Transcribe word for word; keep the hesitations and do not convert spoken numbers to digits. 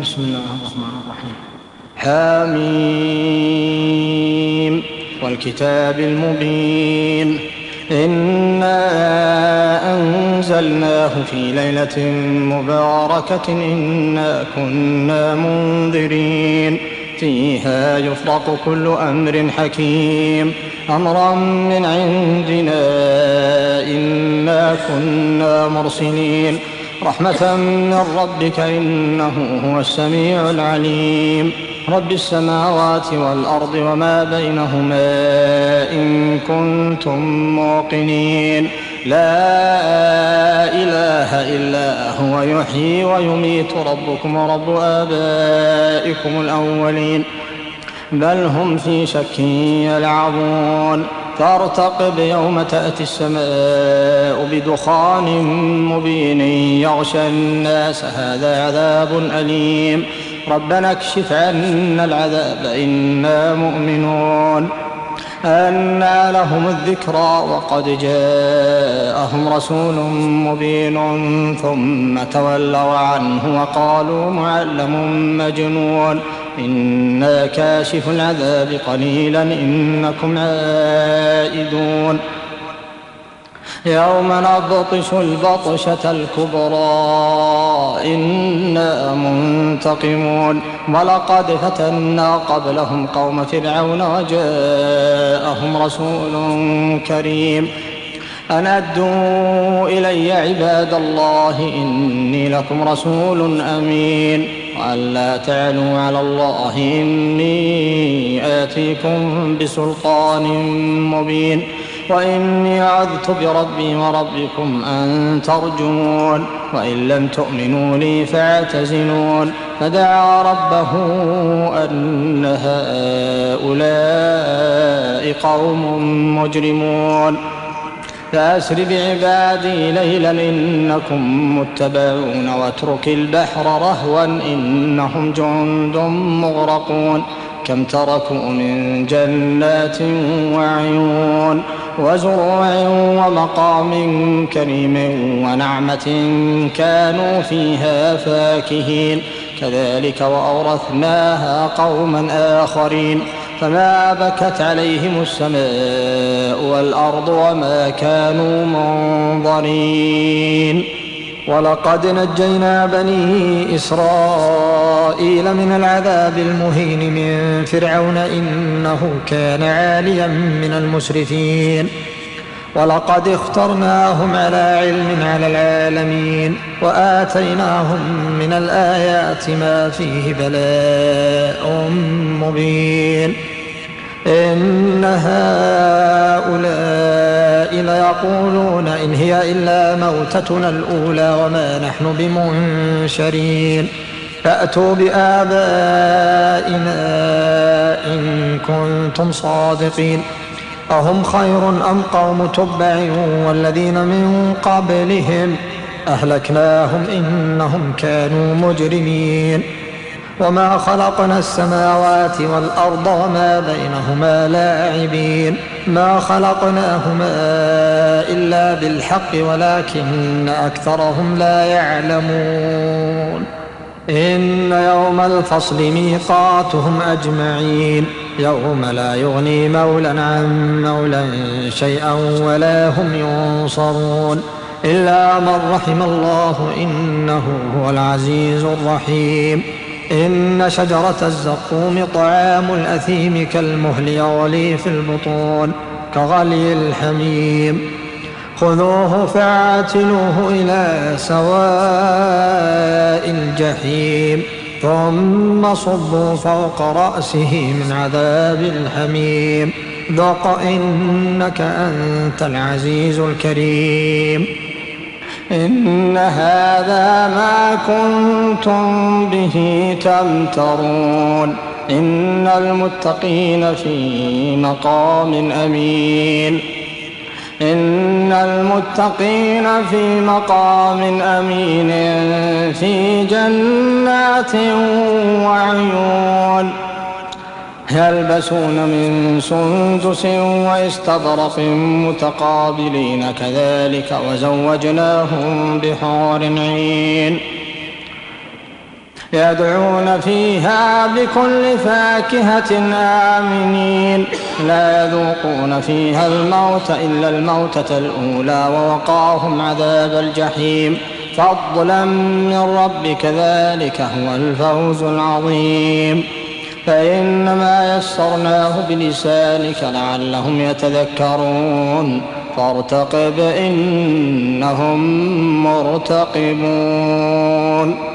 بسم الله الرحمن الرحيم. حميم والكتاب المبين إنا أنزلناه في ليلة مباركة إنا كنا منذرين فيها يفرق كل أمر حكيم أمرا من عندنا إنا كنا مرسلين رحمة من ربك إنه هو السميع العليم رب السماوات والأرض وما بينهما إن كنتم موقنين لا إله إلا هو يحيي ويميت ربكم ورب آبائكم الأولين بل هم في شك يلعبون فارتقب يوم تأتي السماء بدخان مبين يغشى الناس هذا عذاب أليم ربنا اكشف عنا العذاب إنا مؤمنون أنى لهم الذكرى وقد جاءهم رسول مبين ثم تولوا عنه وقالوا معلم مجنون إنا كاشف العذاب قليلا إنكم عائدون يوم نبطش البطشة الكبرى إنا منتقمون ولقد فتنا قبلهم قوم فرعون وجاءهم رسول كريم أن أدوا إلي عباد الله إني لكم رسول أمين وأن لا تعلوا على الله إني آتيكم بسلطان مبين وإني عذت بربي وربكم أن ترجمون وإن لم تؤمنوا لي فاعتزلون فدعا ربه أن هؤلاء قوم مجرمون فأسر بعبادي ليلا إنكم متبعون واترك البحر رهوا إنهم جند مغرقون كم تركوا من جنات وعيون وزروع ومقام كريم ونعمة كانوا فيها فاكهين كذلك وأورثناها قوما آخرين فما بكت عليهم السماء والأرض وما كانوا منظرين ولقد نجينا بني إسرائيل من العذاب المهين من فرعون إنه كان عاليا من المسرفين ولقد اخترناهم على علم على العالمين وآتيناهم من الآيات ما فيه بلاء مبين إن هؤلاء ليقولون إن هي إلا موتتنا الأولى وما نحن بمنشرين فأتوا بآبائنا إن كنتم صادقين أهم خير أم قوم تبع والذين من قبلهم أهلكناهم إنهم كانوا مجرمين وما خلقنا السماوات والأرض وما بينهما لاعبين ما خلقناهما إلا بالحق ولكن أكثرهم لا يعلمون إن يوم الفصل ميقاتهم أجمعين يوم لا يغني مولى عن مولى شيئا ولا هم ينصرون إلا من رحم الله إنه هو العزيز الرحيم إن شجرة الزقوم طعام الأثيم كالمهل يغلي في البطون كغلي الحميم خذوه فاعتلوه إلى سواء الجحيم ثم صبوا فوق رأسه من عذاب الحميم ذق إنك أنت العزيز الكريم إن هذا ما كنتم به تمترون إن المتقين في مقام أمين إن المتقين في مقام أمين في جنات وعيون يلبسون من سندس واستبرق متقابلين كذلك وزوجناهم بحور عين يدعون فيها بكل فاكهة آمنين لا يذوقون فيها الموت إلا الموتة الأولى ووقاهم عذاب الجحيم فضلا من ربك ذلك هو الفوز العظيم فإنما يسرناه بلسانك لعلهم يتذكرون فارتقب إنهم مرتقبون